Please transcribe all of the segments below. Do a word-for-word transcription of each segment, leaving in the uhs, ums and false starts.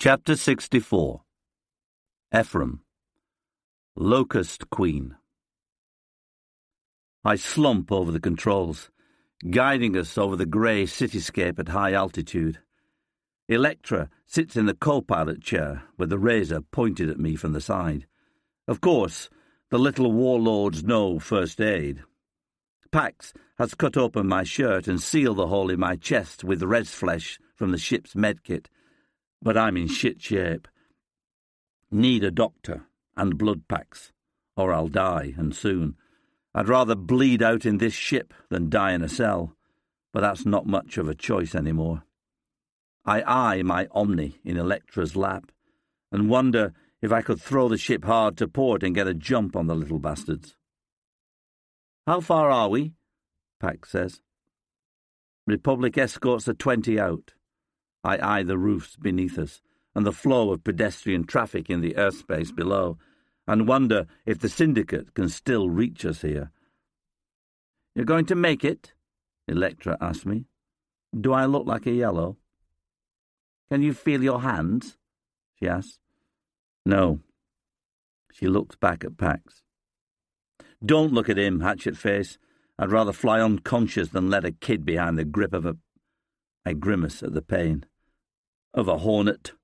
Chapter sixty-four. Ephraim, Locust Queen. I slump over the controls, guiding us over the grey cityscape at high altitude. Electra sits in the co-pilot chair with the razor pointed at me from the side. Of course, the little warlords know first aid. Pax has cut open my shirt and sealed the hole in my chest with res flesh from the ship's medkit, but I'm in shit shape. Need a doctor and blood packs, or I'll die, and soon. I'd rather bleed out in this ship than die in a cell, but that's not much of a choice anymore. I eye my Omni in Electra's lap and wonder if I could throw the ship hard to port and get a jump on the little bastards. "How far are we?" Pax says. "Republic escorts are twenty out." I eye the roofs beneath us and the flow of pedestrian traffic in the airspace below, and wonder if the Syndicate can still reach us here. "You're going to make it?" Electra asks me. "Do I look like a yellow?" "Can you feel your hands?" she asks. "No." She looks back at Pax. "Don't look at him, hatchet-face. I'd rather fly unconscious than let a kid behind the grip of a—" I grimace at the pain. "Of a hornet."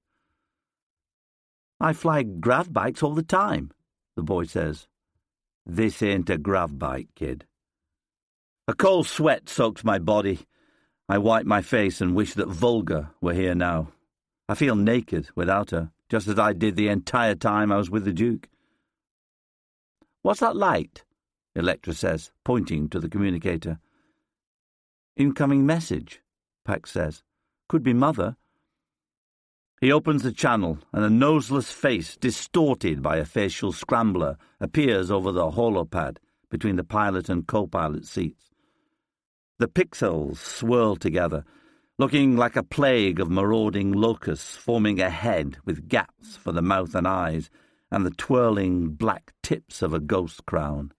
"I fly grav bikes all the time," the boy says. "This ain't a grav bike, kid." A cold sweat soaks my body. I wipe my face and wish that Volga were here now. I feel naked without her, just as I did the entire time I was with the Duke. "What's that light?" Electra says, pointing to the communicator. "Incoming message," Pax says. "Could be Mother." He opens the channel, and a noseless face, distorted by a facial scrambler, appears over the holopad between the pilot and co-pilot seats. The pixels swirl together, looking like a plague of marauding locusts forming a head with gaps for the mouth and eyes and the twirling black tips of a ghost crown.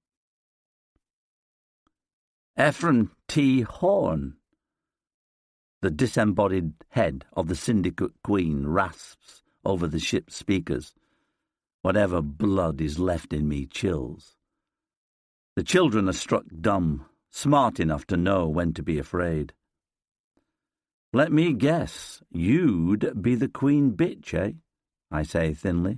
"Ephraim T. Horn." The disembodied head of the Syndicate Queen rasps over the ship's speakers. Whatever blood is left in me chills. The children are struck dumb, smart enough to know when to be afraid. "Let me guess, you'd be the queen bitch, eh?" I say thinly.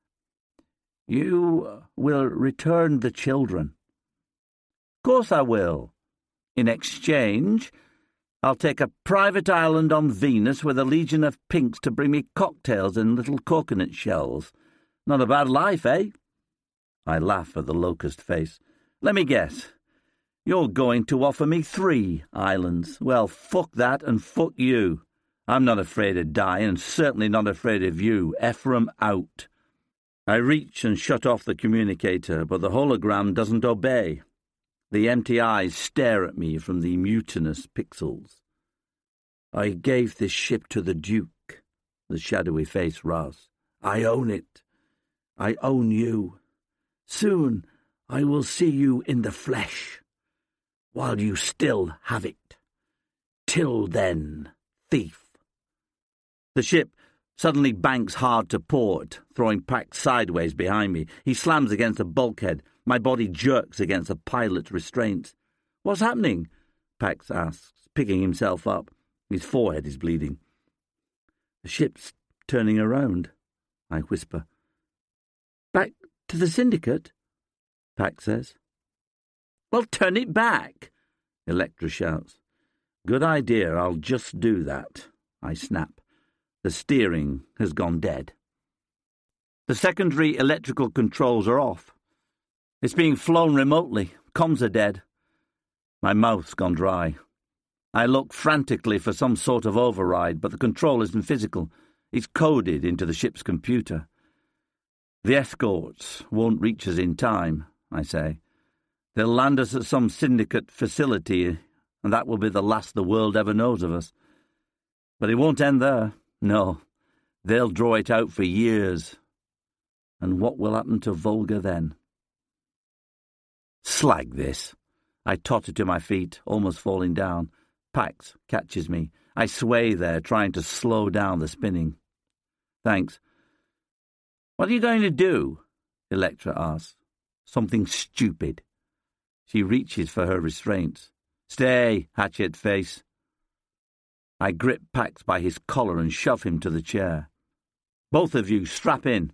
"You will return the children." "Course I will. In exchange, I'll take a private island on Venus with a legion of pinks to bring me cocktails in little coconut shells. Not a bad life, eh?" I laugh at the locust face. "Let me guess. You're going to offer me three islands. Well, fuck that and fuck you. I'm not afraid of dying, and certainly not afraid of you. Ephraim out." I reach and shut off the communicator, but the hologram doesn't obey. The empty eyes stare at me from the mutinous pixels. "I gave this ship to the Duke," the shadowy face rasps. "I own it. I own you. Soon I will see you in the flesh, while you still have it. Till then, thief." The ship suddenly banks hard to port, throwing Pax sideways behind me. He slams against a bulkhead. My body jerks against the pilot's restraints. "What's happening?" Pax asks, picking himself up. His forehead is bleeding. "The ship's turning around," I whisper. "Back to the Syndicate?" Pax says. "Well, turn it back," Electra shouts. "Good idea, I'll just do that," I snap. The steering has gone dead. The secondary electrical controls are off. It's being flown remotely. Comms are dead. My mouth's gone dry. I look frantically for some sort of override, but the control isn't physical. It's coded into the ship's computer. "The escorts won't reach us in time," I say. "They'll land us at some Syndicate facility, and that will be the last the world ever knows of us. But it won't end there. No, they'll draw it out for years. And what will happen to Volga then?" Slag this. I totter to my feet, almost falling down. Pax catches me. I sway there, trying to slow down the spinning. Thanks. What are you going to do? Electra asks. Something stupid. She reaches for her restraints. Stay, hatchet face. I grip Pax by his collar and shove him to the chair. Both of you, strap in.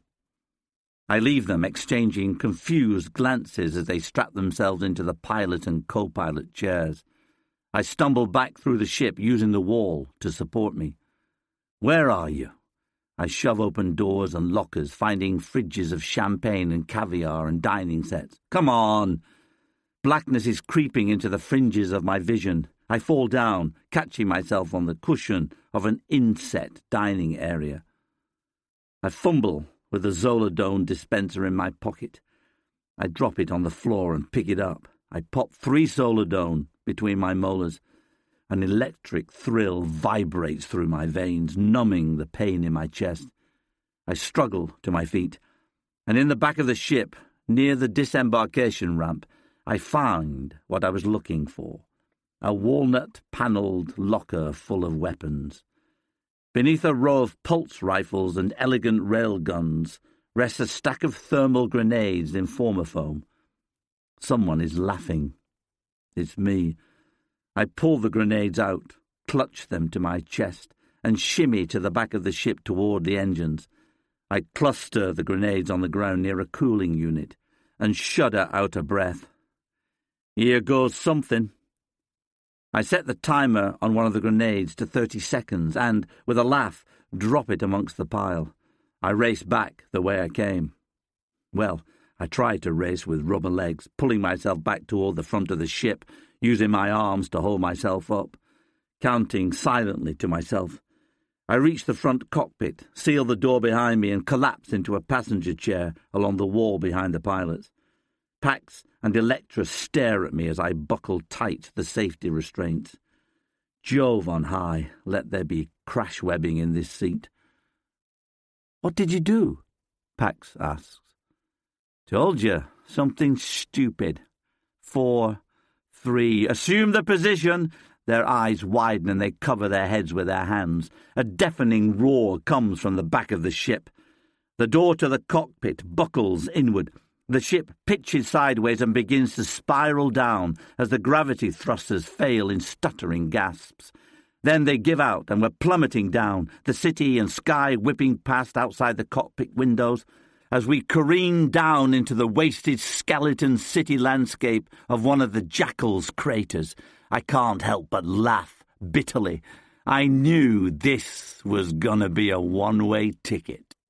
I leave them exchanging confused glances as they strap themselves into the pilot and co-pilot chairs. I stumble back through the ship using the wall to support me. Where are you? I shove open doors and lockers, finding fridges of champagne and caviar and dining sets. Come on! Blackness is creeping into the fringes of my vision. I fall down, catching myself on the cushion of an inset dining area. I fumble with the Zoladone dispenser in my pocket. I drop it on the floor and pick it up. I pop three Zoladone between my molars. An electric thrill vibrates through my veins, numbing the pain in my chest. I struggle to my feet, and in the back of the ship, near the disembarkation ramp, I find what I was looking for, a walnut-panelled locker full of weapons. Beneath a row of pulse rifles and elegant railguns rests a stack of thermal grenades in formafoam. Someone is laughing. It's me. I pull the grenades out, clutch them to my chest, and shimmy to the back of the ship toward the engines. I cluster the grenades on the ground near a cooling unit and shudder out of breath. Here goes something. I set the timer on one of the grenades to thirty seconds and, with a laugh, drop it amongst the pile. I race back the way I came. Well, I try to race with rubber legs, pulling myself back toward the front of the ship, using my arms to hold myself up, counting silently to myself. I reach the front cockpit, seal the door behind me, and collapse into a passenger chair along the wall behind the pilots. Pax and Electra stare at me as I buckle tight the safety restraints. Jove on high, let there be crash webbing in this seat. What did you do? Pax asks. Told you, something stupid. Four, three, assume the position. Their eyes widen and they cover their heads with their hands. A deafening roar comes from the back of the ship. The door to the cockpit buckles inward. The ship pitches sideways and begins to spiral down as the gravity thrusters fail in stuttering gasps. Then they give out and we're plummeting down, the city and sky whipping past outside the cockpit windows, as we careen down into the wasted skeleton city landscape of one of the Jackal's craters. I can't help but laugh bitterly. I knew this was gonna be a one-way ticket.